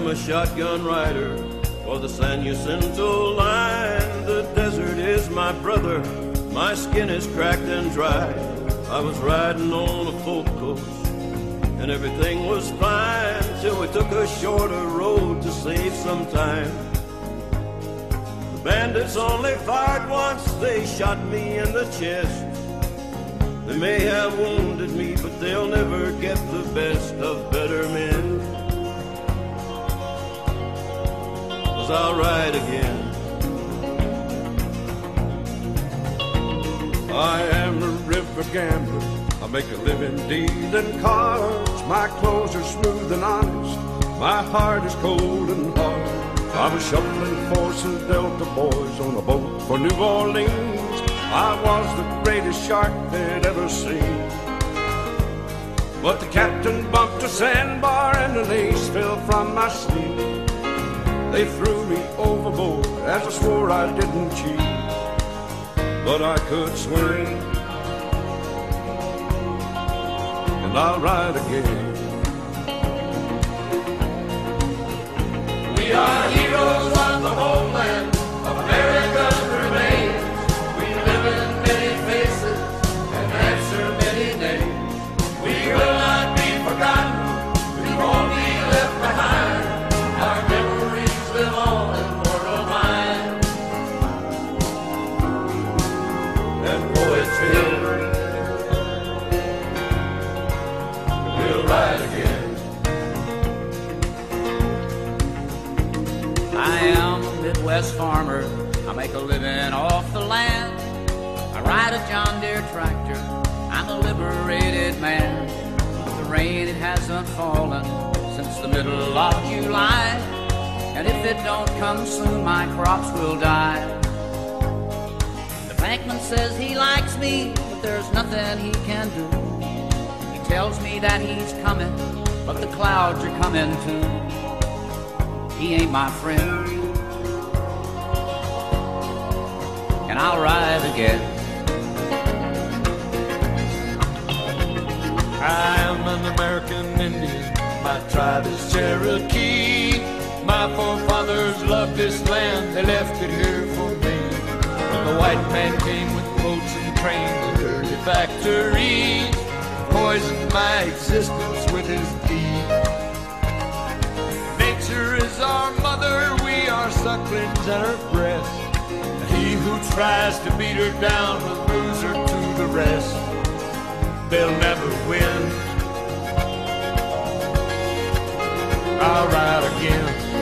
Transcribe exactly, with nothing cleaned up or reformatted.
am a shotgun rider for the San Jacinto line. The desert is my brother, my skin is cracked and dry. I was riding on a folk coach and everything was fine till we took a shorter road to save some time. The bandits only fired once, they shot me in the chest. They may have wounded me, but they'll never get the best of better men. 'Cause I'll ride again. I am a river gambler, I make a living dealing cards. My clothes are smooth and honest, my heart is cold and hard. I was shuffling for some Delta boys on a boat for New Orleans. I was the greatest shark they'd ever seen. But the captain bumped a sandbar and the lace fell from my sleeve. They threw me overboard as I swore I didn't cheat. But I could swim, and I'll ride again. We are heroes of the homeland, of America's remains. We live in many faces and answer many names. We will not be forgotten, we won't be left behind. Our memories live on in mortal mind. And poetry, we'll ride again. I am a Midwest farmer, I make a living off the land. I ride a John Deere tractor, I'm a liberated man. The rain, it hasn't fallen since the middle of July. And if it don't come soon, my crops will die. The bankman says he likes me, but there's nothing he can do. He tells me that he's coming, but the clouds are coming too. He ain't my friend, and I'll ride again. I am an American Indian, my tribe is Cherokee. My forefathers loved this land, they left it here for me. When the white man came with boats and trains and dirty factories, poisoned my existence with his deed. Nature is our mother, we are sucklings at her breast. He who tries to beat her down will lose her to the rest. They'll never win. I'll ride again.